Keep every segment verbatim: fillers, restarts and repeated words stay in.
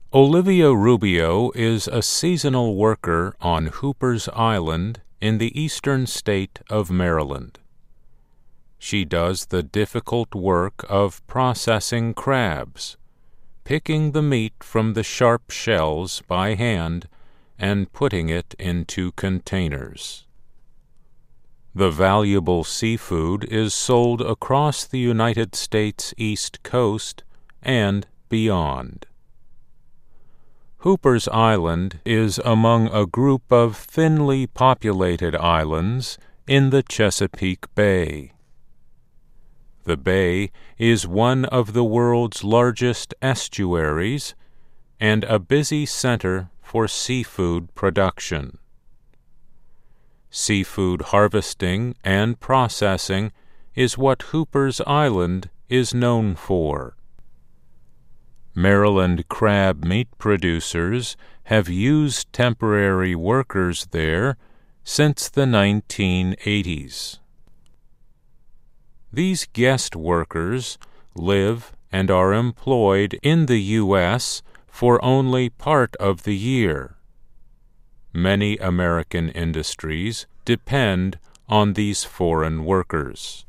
Olivia Rubio is a seasonal worker on Hoopers Island in the eastern state of Maryland. She does the difficult work of processing crabs, picking the meat from the sharp shells by hand and putting it into containers. The valuable seafood is sold across the United States East Coast and beyond. Hoopers Island is among a group of thinly populated islands in the Chesapeake Bay. The bay is one of the world's largest estuaries and a busy center for seafood production. Seafood harvesting and processing is what Hoopers Island is known for. Maryland crab meat producers have used temporary workers there since the nineteen eighties. These guest workers live and are employed in the U S for only part of the year. Many American industries depend on these foreign workers.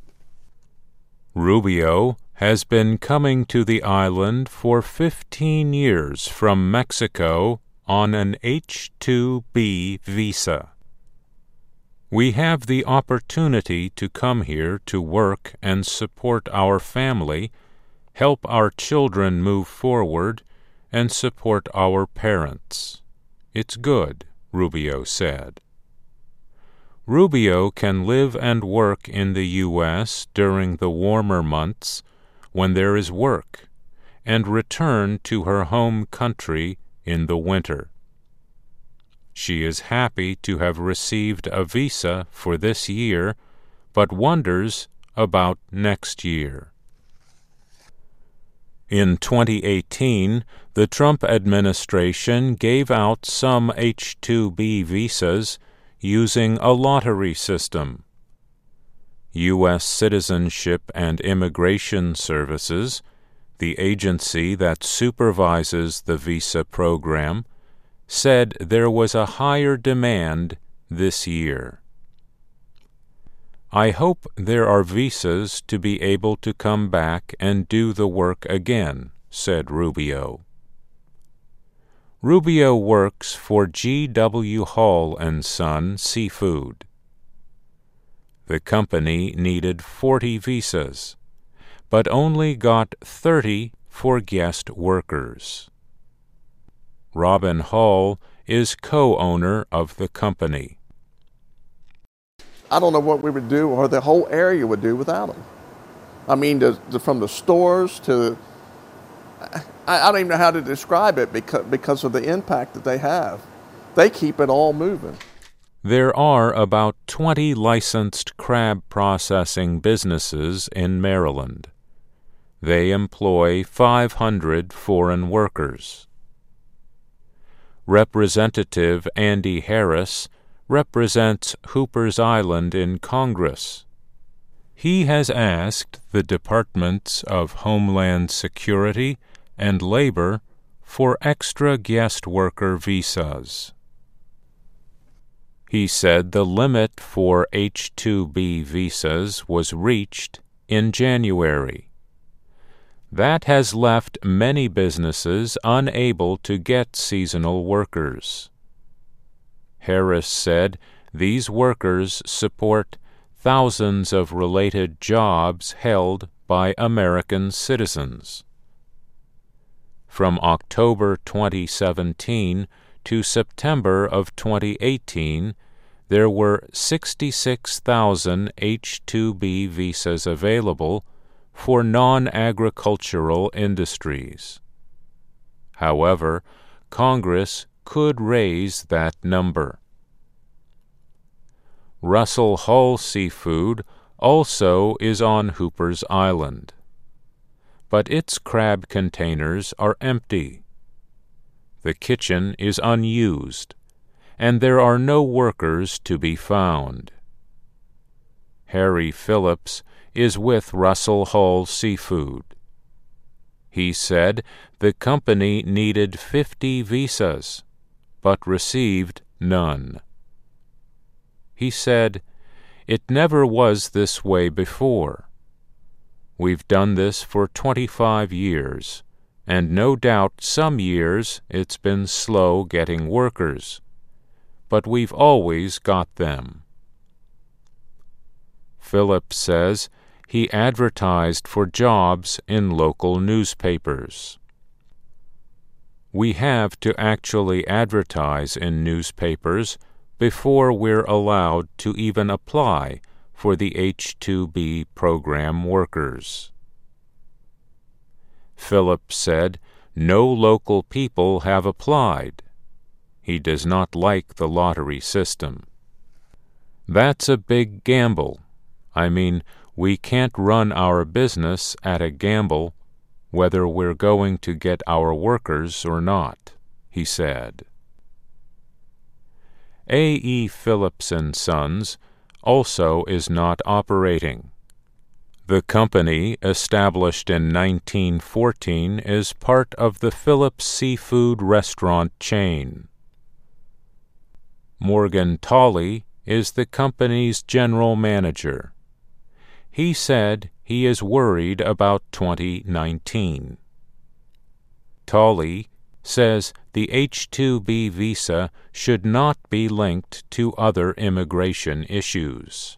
Rubio has been coming to the island for fifteen years from Mexico on an H two B visa. We have the opportunity to come here to work and support our family, help our children move forward, and support our parents. It's good, Rubio said. Rubio can live and work in the U S during the warmer months when there is work, and return to her home country in the winter. She is happy to have received a visa for this year, but wonders about next year. In twenty eighteen, the Trump administration gave out some H two B visas using a lottery system. U S Citizenship and Immigration Services, the agency that supervises the visa program, said there was a higher demand this year. I hope there are visas to be able to come back and do the work again, said Rubio. Rubio works for G W Hall and Son Seafood. The company needed forty visas, but only got thirty for guest workers. Robin Hall is co-owner of the company. I don't know what we would do or the whole area would do without them. I mean, the, the, from the stores to, I, I don't even know how to describe it because, because of the impact that they have. They keep it all moving. There are about twenty licensed crab processing businesses in Maryland. They employ five hundred foreign workers. Representative Andy Harris represents Hoopers Island in Congress. He has asked the Departments of Homeland Security and Labor for extra guest worker visas. He said the limit for H two B visas was reached in January. That has left many businesses unable to get seasonal workers. Harris said these workers support thousands of related jobs held by American citizens. From October twenty seventeen to September of twenty eighteen, there were sixty-six thousand H two B visas available for non-agricultural industries. However, Congress could raise that number. Russell Hull Seafood also is on Hoopers Island, but its crab containers are empty. The kitchen is unused, and there are no workers to be found. Harry Phillips is with Russell Hull Seafood. He said the company needed fifty visas, but received none. He said, "It never was this way before. We've done this for twenty-five years, and no doubt some years it's been slow getting workers, but we've always got them." Philip says he advertised for jobs in local newspapers. We have to actually advertise in newspapers before we're allowed to even apply for the H two B program workers. Philip said no local people have applied. He does not like the lottery system. That's a big gamble. I mean, we can't run our business at a gamble whether we're going to get our workers or not, he said. A E. Phillips and Sons also is not operating. The company, established in nineteen fourteen, is part of the Phillips Seafood restaurant chain. Morgan Tolley is the company's general manager. He said he is worried about twenty nineteen. Tolley says the H two B visa should not be linked to other immigration issues.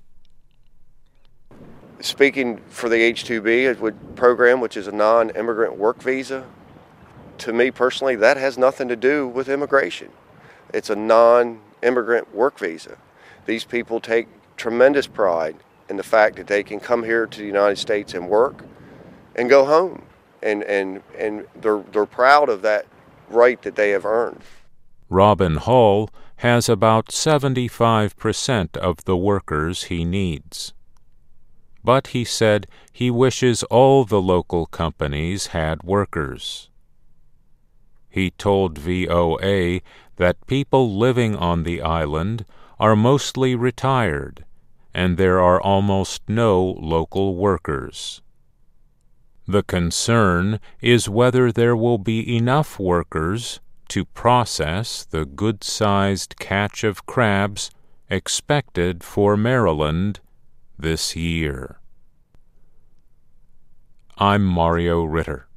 Speaking for the H two B program, which is a non-immigrant work visa, to me personally, that has nothing to do with immigration. It's a non-immigrant work visa. These people take tremendous pride in the fact that they can come here to the United States and work and go home. And, and, and they're, they're proud of that right that they have earned. Robin Hall has about seventy-five percent of the workers he needs. But he said he wishes all the local companies had workers. He told V O A that people living on the island are mostly retired, and there are almost no local workers. The concern is whether there will be enough workers to process the good-sized catch of crabs expected for Maryland this year. I'm Mario Ritter.